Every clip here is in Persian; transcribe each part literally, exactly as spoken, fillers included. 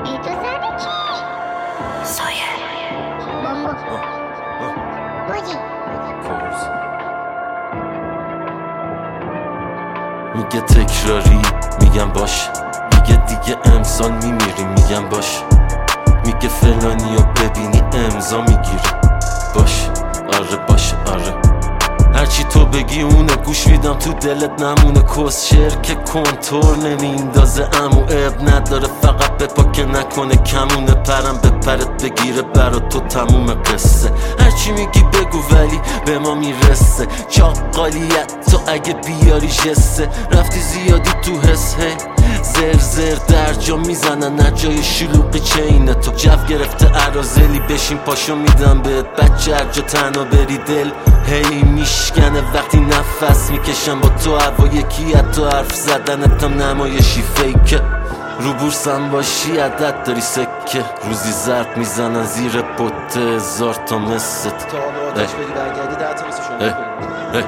ای تو سر چی؟ سایه بامبا باجی میگه تکراری، میگم باش. میگه دیگه امسال میمیری، میگم باش. میگه فلانی رو ببینی امضا میگیری، باش. آره باشه آره، هرچی تو بگی اونه، گوش میدم تو دلت نمونه. کس شعر که کنتور نمیندازه امو اب نداره، فقط بپا که نکنه کمونه. پرم به پرت بگیره برا تو تموم قصه. هرچی میگی بگو ولی به ما میرسه. چاقالیت تو اگه بیاری جسه، رفتی زیادی تو حس هی زر زر در جا میزنن نه جای شلوغی چینه تو. جو گرفته عرازلی بشین پاشو میدم بهت، بچه هر جا تنها بری دل هی میشکنه وقتی نفس میکشم با تو. هوا یکی حتی حرف زدنتم نمایشی فیکه. رو بورسم باشی عدد داری سکه، روزی زرد میزنن زیر پته هزار تا مثل تا آتش بری برگردی ده تا مثل شما.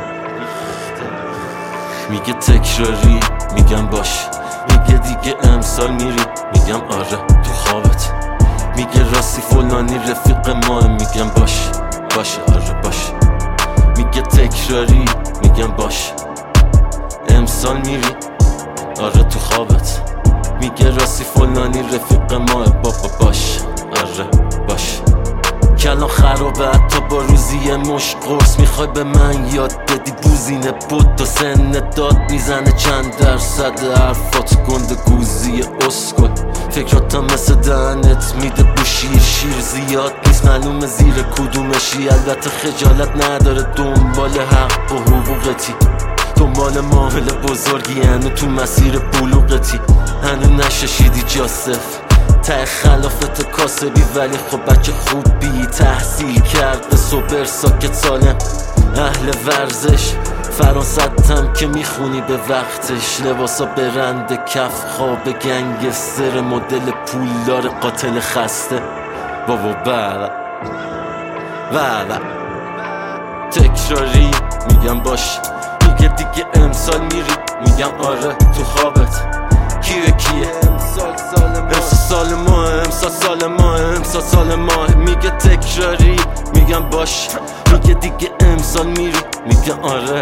میگه تکراری، میگم باش. میگه دیگه امسال میری، میگم آره تو خوابت. میگه راستی فلانی رفیق ماه، میگم باش باشه آره باشه. میگه تکراری، میگم باش. امسال میری، آره تو خوابت. میگه راستی فلانی رفیق ماه، بابا باش آره باش. کلان خرابه حتی با روزی مش قرص. میخوای به من یاد بدی بوزینه بود و سن داد میزنه چند درصد حرفات گنده گوزی اسکل. فکراتم مثل دهنت میده بوشی شیر زیاد نیست معلومه زیر کدومشی. البته خجالت نداره دنبال حق و حقوقتی، دنبال معامل بزرگی هنو تو مسیر بلوغتی. هنو نششیدی جاسف ته خلافت کاسبی، ولی خب بچه خوبی تحصیل کرده سوبر ساکت سالم اهل ورزش. فرانستم که میخونی به وقتش، لباسا برند کف خواب گنگستر مدل پولدار قاتل خسته. بابا بابا بابا تکراری، میگم باش. میگه دیگه امسال میری، میگم آره تو خوابت. کیه کیه امسال سال ما، امسال سال ما، امسال سال ما، امسال سال ما. میگه تکراری، میگم باش. میگه دیگه امسال میری، میگم آره.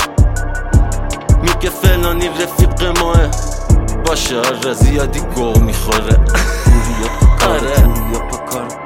میگه فلانی رفیق ماه، باشه آره. زیادی گو میخوره آره.